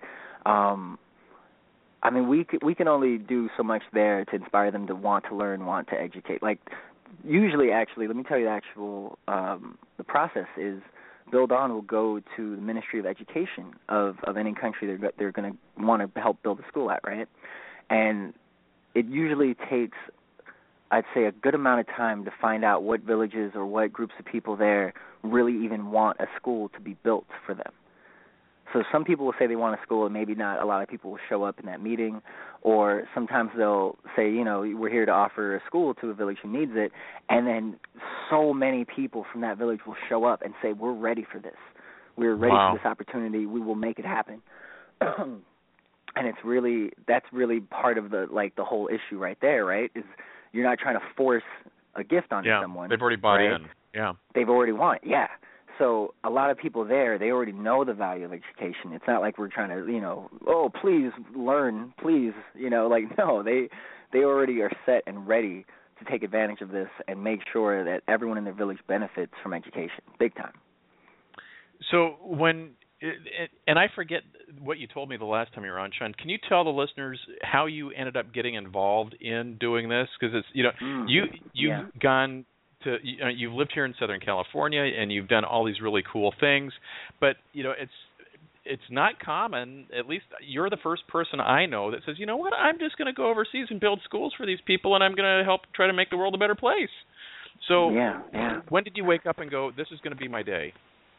I mean, we can only do so much there to inspire them to want to learn, want to educate. Like, usually, actually, let me tell you the actual the process is Bill Don will go to the Ministry of Education of any country they're going to want to help build a school at, right? And it usually takes, I'd say, a good amount of time to find out what villages or what groups of people there really even want a school to be built for them. So some people will say they want a school, and maybe not a lot of people will show up in that meeting. Or sometimes they'll say, we're here to offer a school to a village who needs it. And then so many people from that village will show up and say, we're ready for this. We're ready for this opportunity. We will make it happen. And that's really part of the whole issue right there, right? Is you're not trying to force a gift onto someone. They've already bought in. Yeah. They've already won. Yeah. So a lot of people there, they already know the value of education. It's not like we're trying to, please learn, please, no, they already are set and ready to take advantage of this and make sure that everyone in their village benefits from education, big time. So and I forget what you told me the last time you were on, Sean. Can you tell the listeners how you ended up getting involved in doing this? Because it's, you've gone to, you've lived here in Southern California and you've done all these really cool things, but it's not common. At least you're the first person I know that says, you know what, I'm just going to go overseas and build schools for these people, and I'm going to help try to make the world a better place. So when did you wake up and go, this is going to be my day?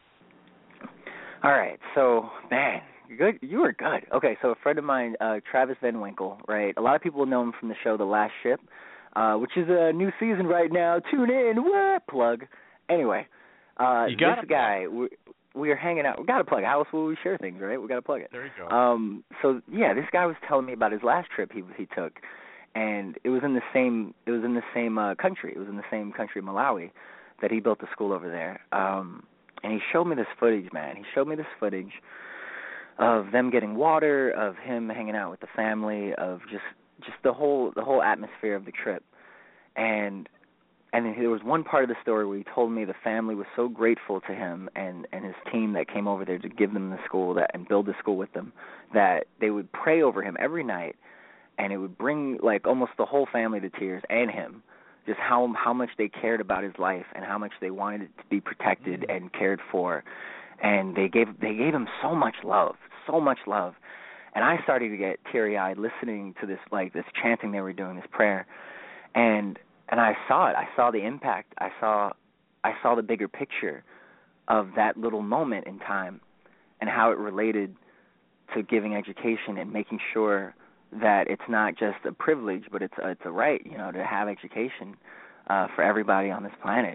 All right, so man, good. You were good. Okay, so a friend of mine, Travis Van Winkle, right? A lot of people know him from the show The Last Ship, which is a new season right now. Tune in. What? Plug. Anyway, this guy, we are hanging out. We got to plug it. How else will we share things, right? We got to plug it. There you go. So yeah, this guy was telling me about his last trip he took, and it was in the same country. It was in the same country, Malawi, that he built a school over there. And he showed me this footage, man. He showed me this footage of them getting water, of him hanging out with the family, of just the whole atmosphere of the trip. And then there was one part of the story where he told me the family was so grateful to him and his team that came over there to give them the school and build the school with them, that they would pray over him every night, and it would bring almost the whole family to tears, and him, just how much they cared about his life and how much they wanted it to be protected and cared for. And they gave him so much love. And I started to get teary-eyed listening to this chanting they were doing, this prayer. And I saw it. I saw the impact. I saw the bigger picture of that little moment in time and how it related to giving education and making sure that it's not just a privilege, but it's a right, to have education for everybody on this planet.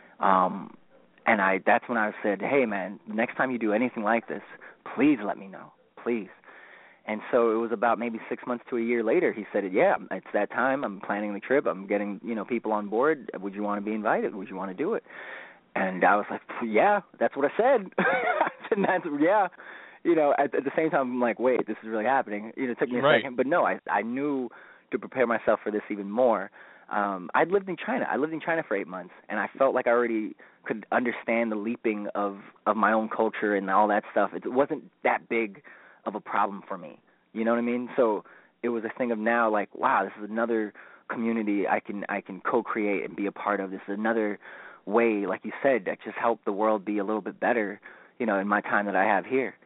And that's when I said, hey, man, next time you do anything like this, please let me know, please. And so it was about maybe 6 months to a year later, he said, yeah, it's that time. I'm planning the trip. I'm getting, people on board. Would you want to be invited? Would you want to do it? And I was like, yeah, that's what I said. And that's, yeah. At the same time, I'm like, wait, this is really happening. It took me a second. But no, I knew to prepare myself for this even more. I'd lived in China. I lived in China for 8 months, and I felt like I already could understand the leaping of my own culture and all that stuff. It wasn't that big of a problem for me. You know what I mean? So it was a thing of now, wow, this is another community I can co-create and be a part of. This is another way, like you said, that just helped the world be a little bit better, in my time that I have here.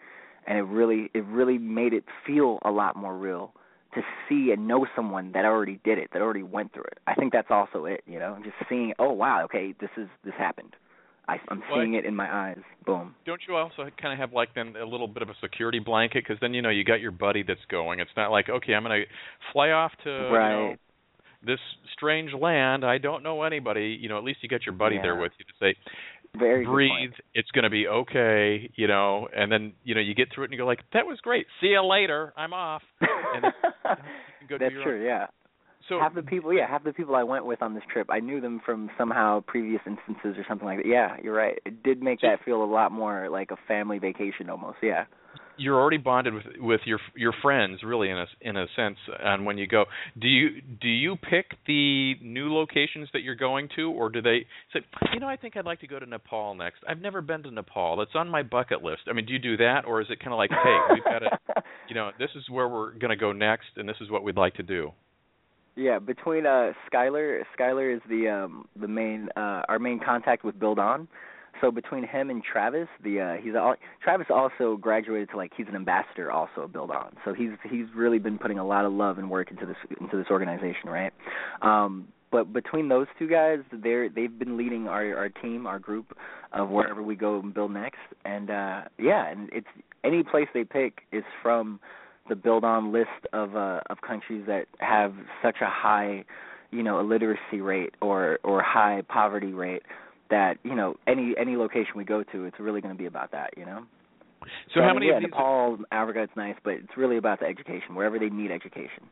and it really made it feel a lot more real to see and know someone that already did it, that already went through it. I think that's also it, just seeing, oh wow, okay, this happened. I'm seeing it in my eyes. Boom. Don't you also kind of have then a little bit of a security blanket, because then you got your buddy that's going. It's not like, okay, I'm going to fly off to this strange land. I don't know anybody. At least you got your buddy there with you to say, very breathe. It's going to be okay. And then you get through it and you go like, that was great. See you later. I'm off. And then, you can go that's do your true. own. Yeah. So half the people I went with on this trip, I knew them from somehow previous instances or something like that. Yeah, you're right. It did make that feel a lot more like a family vacation almost. Yeah. You're already bonded with your friends, really, in a sense. And when you go, do you pick the new locations that you're going to, or do they say, I think I'd like to go to Nepal next. I've never been to Nepal. It's on my bucket list. I mean, do you do that, or is it kind of like, hey, we've got to, this is where we're going to go next, and this is what we'd like to do? Yeah, between Skylar is the main our main contact with Build On. So between him and Travis, Travis also graduated to he's an ambassador also of Build On. So he's really been putting a lot of love and work into this organization, right? But between those two guys, they've been leading our team, our group of wherever we go and build next. And and it's any place they pick is from the Build On list of countries that have such a high, illiteracy rate or high poverty rate that, any location we go to, it's really going to be about that, So how many of these? Nepal, Africa, it's nice, but it's really about the education, wherever they need education.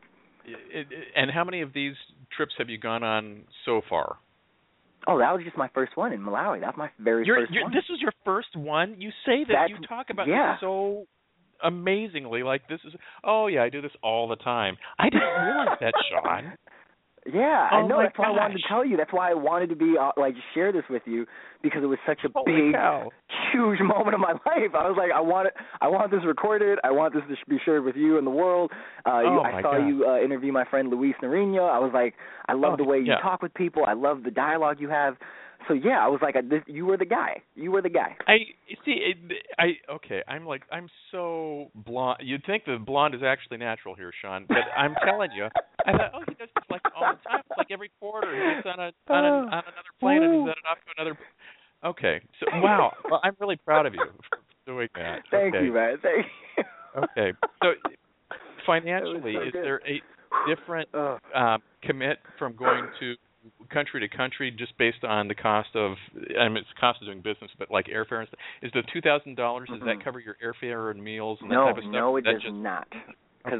And how many of these trips have you gone on so far? Oh, that was just my first one in Malawi. That was my very first one. This was your first one? You say that you talk about this so amazingly, this is, oh yeah, I do this all the time. I didn't realize that, Sean. Yeah, I know. That's why I wanted to tell you. That's why I wanted to be share this with you, because it was such a big, huge moment of my life. I was like, I want this recorded. I want this to be shared with you and the world. I saw you interview my friend Luis Nariño. I was like, I love the way you talk with people. I love the dialogue you have. So yeah, I was like, you were the guy. You were the guy. I'm so blonde. You'd think the blonde is actually natural here, Sean, but I'm telling you, I thought, he does this all the time. It's every quarter he gets on another plane and he's headed off to another. Okay, so wow, well, I'm really proud of you for doing that. Thank you, man. Thank you. Okay, so financially, is there a different commit from going to country to country just based on the cost of, it's the cost of doing business, but airfare and stuff? Is the $2,000, does that cover your airfare and meals and that type of stuff? No, it does not. Because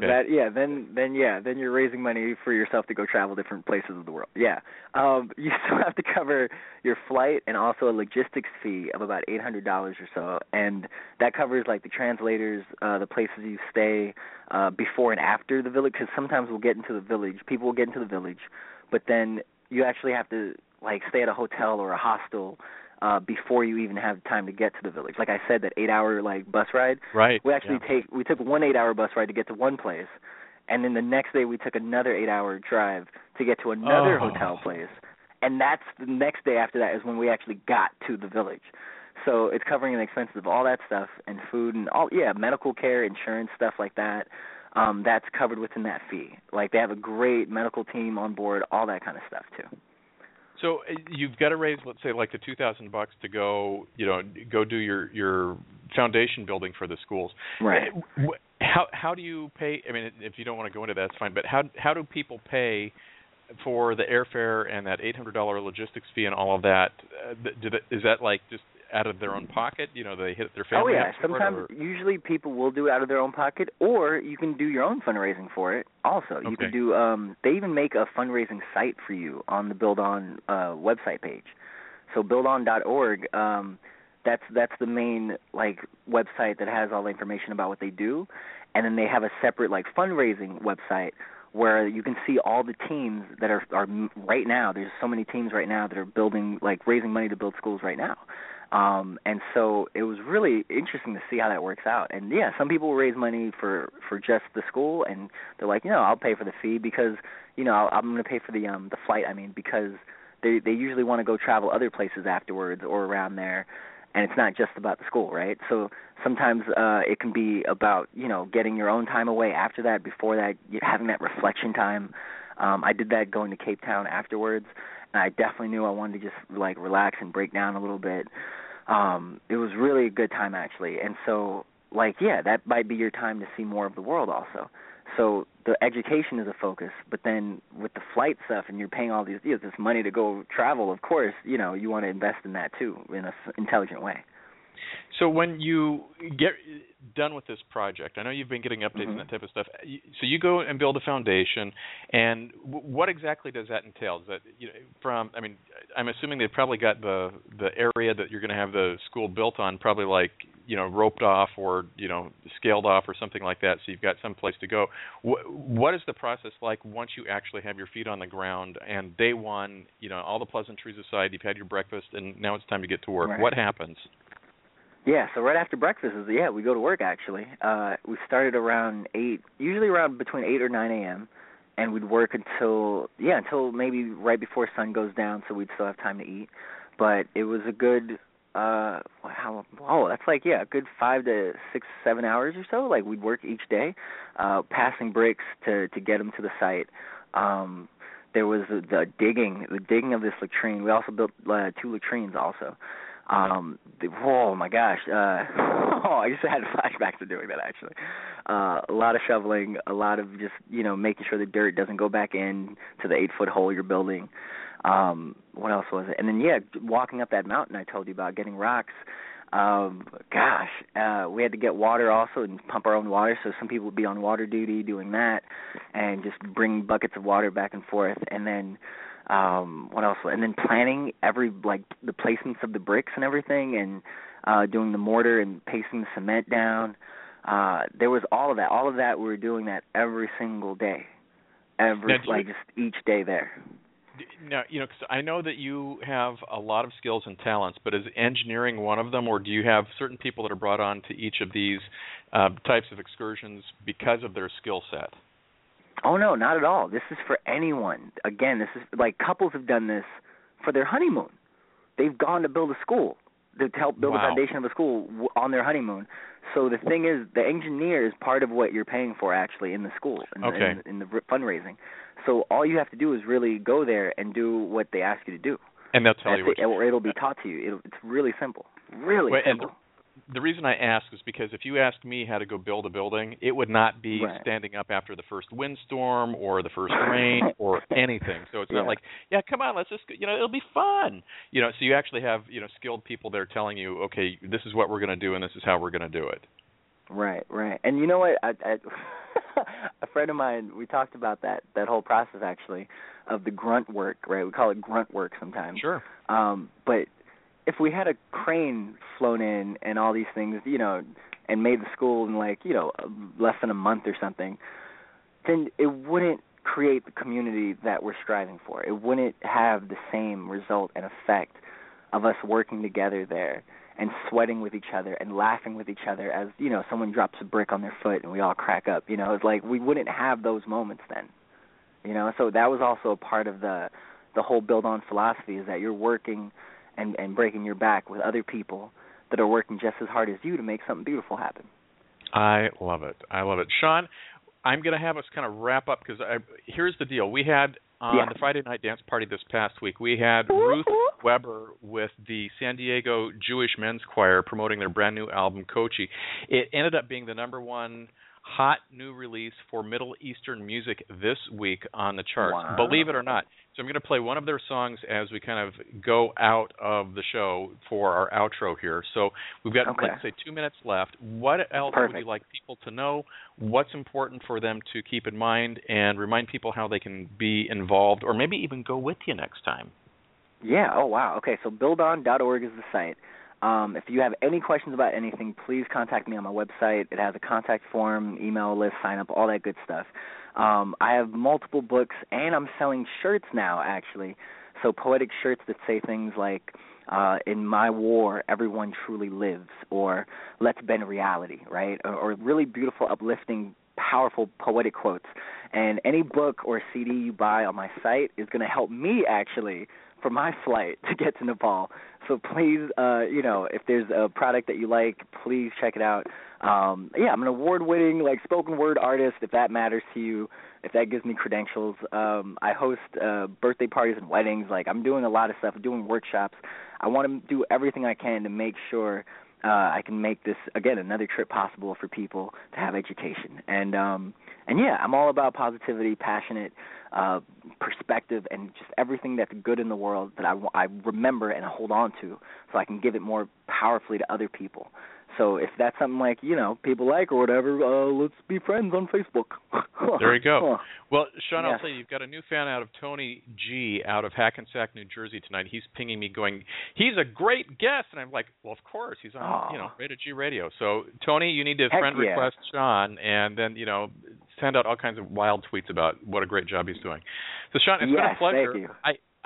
then you're raising money for yourself to go travel different places of the world. Yeah. You still have to cover your flight and also a logistics fee of about $800 or so, and that covers the translators, the places you stay before and after the village, because sometimes people will get into the village, but then you actually have to stay at a hotel or a hostel before you even have time to get to the village. Like I said, that 8-hour bus ride. Right. We took one 8-hour bus ride to get to one place, and then the next day we took another 8-hour drive to get to another hotel place, and that's the next day after that is when we actually got to the village. So it's covering the expenses of all that stuff and food and medical care, insurance, stuff like that. That's covered within that fee. They have a great medical team on board, all that kind of stuff too. So you've got to raise, let's say, the $2,000 to go do your foundation building for the schools. Right. How do you pay? I mean, if you don't want to go into that, it's fine. But how do people pay for the airfare and that $800 logistics fee and all of that? Is that just out of their own pocket? They hit their family. Oh yeah. Sometimes, usually people will do it out of their own pocket, or you can do your own fundraising for it. Also, you can do. They even make a fundraising site for you on the Build On website page. So buildon.org. That's the main website that has all the information about what they do, and then they have a separate fundraising website where you can see all the teams that are right now. There's so many teams right now that are building, raising money to build schools right now. And so it was really interesting to see how that works out. And yeah, some people will raise money for just the school, and they're like, I'll pay for the fee because, I'm going to pay for the flight. I mean, because they usually want to go travel other places afterwards or around there. and it's not just about the school, right? So sometimes it can be about, getting your own time away after that, before that, having that reflection time. I did that going to Cape Town afterwards, and I definitely knew I wanted to just, relax and break down a little bit. It was really a good time, actually. And so, that might be your time to see more of the world also. So the education is a focus, but then with the flight stuff, and you're paying all this money to go travel, of course, you want to invest in that too, in an intelligent way. So when you get done with this project, I know you've been getting updates and that type of stuff. So you go and build a foundation, and what exactly does that entail? Is that I'm assuming they've probably got the area that you're going to have the school built on, probably roped off or scaled off or something like that. So you've got some place to go. What is the process like once you actually have your feet on the ground and day one, all the pleasantries aside, you've had your breakfast, and now it's time to get to work? Right. What happens? Yeah, so right after breakfast we go to work, actually. We started around 8, usually around between 8 or 9 a.m., and we'd work until maybe right before sun goes down, so we'd still have time to eat. But it was a good, a good 5 to 6, 7 hours or so. We'd work each day, passing bricks to get them to the site. There was the digging of this latrine. We also built 2 latrines also. Oh my gosh! I just had flashbacks to doing that, actually. A lot of shoveling, a lot of just making sure the dirt doesn't go back in to the 8-foot hole you're building. What else was it? And then walking up that mountain I told you about, getting rocks. We had to get water also and pump our own water. So some people would be on water duty doing that, and just bring buckets of water back and forth. And then what else? And then planning the placements of the bricks and everything, and doing the mortar and pasting the cement down. There was all of that. All of that, we were doing that every single day. Just each day there. Now, cause I know that you have a lot of skills and talents, but is engineering one of them, or do you have certain people that are brought on to each of these types of excursions because of their skill set? Oh, no, not at all. This is for anyone. Again, this is couples have done this for their honeymoon. They've gone to build a school, to help build the foundation of a school on their honeymoon. So the thing is, the engineer is part of what you're paying for, actually, in the school, in the fundraising. So all you have to do is really go there and do what they ask you to do. And they'll tell you what or it'll be taught to you. It's really simple. Really simple. The reason I ask is because if you asked me how to go build a building, it would not be standing up after the first windstorm or the first rain or anything. So it's not come on, let's just, it'll be fun. So you actually have, skilled people there telling you, okay, this is what we're going to do and this is how we're going to do it. Right. And you know what? I a friend of mine, we talked about that whole process, actually, of the grunt work, right? We call it grunt work sometimes. Sure. But if we had a crane flown in and all these things, and made the school in less than a month or something, then it wouldn't create the community that we're striving for. It wouldn't have the same result and effect of us working together there and sweating with each other and laughing with each other as, someone drops a brick on their foot and we all crack up. It's we wouldn't have those moments then. So that was also a part of the whole Build On philosophy, is that you're working and breaking your back with other people that are working just as hard as you to make something beautiful happen. I love it. Sean, I'm going to have us kind of wrap up because here's the deal. We had on the Friday night dance party this past week, we had Ruth Weber with the San Diego Jewish Men's Choir promoting their brand new album, Kochi. It ended up being the #1 hot new release for Middle Eastern music this week on the charts. Wow. Believe it or not. So I'm going to play one of their songs as we kind of go out of the show for our outro here. So we've got, let's say, 2 minutes left. What else would you like people to know? What's important for them to keep in mind, and remind people how they can be involved or maybe even go with you next time? Yeah. Oh, wow. Okay, so buildon.org is the site. If you have any questions about anything, please contact me on my website. It has a contact form, email list, sign up, all that good stuff. I have multiple books, and I'm selling shirts now, actually. So poetic shirts that say things like, in my war, everyone truly lives, or let's bend reality, right? Or really beautiful, uplifting, powerful, poetic quotes. And any book or CD you buy on my site is going to help me actually for my flight to get to Nepal. So please, if there's a product that you like, please check it out. I'm an award-winning, spoken word artist, if that matters to you, if that gives me credentials. I host birthday parties and weddings. I'm doing a lot of stuff, doing workshops. I want to do everything I can to make sure I can make this, again, another trip possible for people to have education. And I'm all about positivity, passionate perspective, and just everything that's good in the world that I remember and hold on to so I can give it more powerfully to other people. So if that's something people like or whatever, let's be friends on Facebook. There you go. Well, Sean, I'll tell you, you've got a new fan out of Tony G. out of Hackensack, New Jersey tonight. He's pinging me going, he's a great guest. And I'm like, well, of course. He's on, Rated G Radio. So, Tony, you need to friend request Sean and then, send out all kinds of wild tweets about what a great job he's doing. So, Sean, it's been a pleasure. Thank you.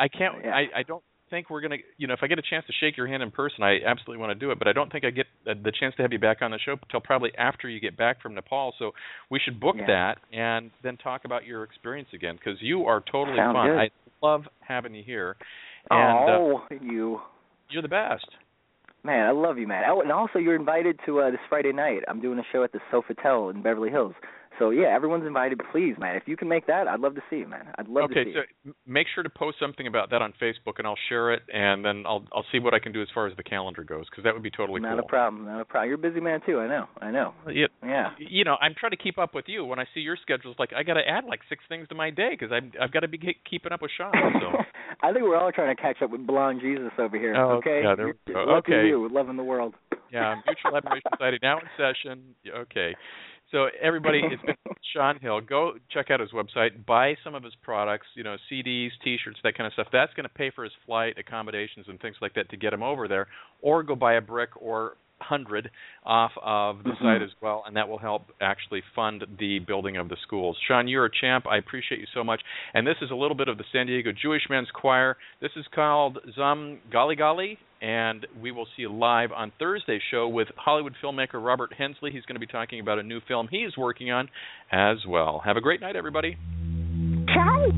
I don't think we're going to, if I get a chance to shake your hand in person, I absolutely want to do it, but I don't think I get the chance to have you back on the show until probably after you get back from Nepal, so we should book that and then talk about your experience again, because you are totally fun. Good. I love having you here. And, you're the best. Man, I love you, man. And also, you're invited to this Friday night. I'm doing a show at the Sofitel in Beverly Hills. So, everyone's invited. Please, man, if you can make that, I'd love to see you, man. I'd love to see you. Okay, so make sure to post something about that on Facebook, and I'll share it, and then I'll see what I can do as far as the calendar goes, because that would be totally cool. Not a problem. You're a busy man, too. I know. Yeah. Yeah. I'm trying to keep up with you. When I see your schedules, I got to add 6 things to my day, because I've got to be keeping up with Sean. So. I think we're all trying to catch up with Blonde Jesus over here, okay? Yeah, there we go. Lucky you, loving the world. Yeah, Mutual Admiration Society now in session. Okay. So, everybody, it's been Sean Hill. Go check out his website. Buy some of his products, CDs, T-shirts, that kind of stuff. That's going to pay for his flight, accommodations, and things like that to get him over there. Or go buy a brick or 100 off of the site as well, and that will help actually fund the building of the schools. Sean, you're a champ. I appreciate you so much. And this is a little bit of the San Diego Jewish Men's Choir. This is called Zum Gali Gali, and we will see you live on Thursday's show with Hollywood filmmaker Robert Hensley. He's going to be talking about a new film he's working on as well. Have a great night, everybody. Ciao.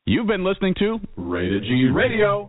You've been listening to Rated G Radio.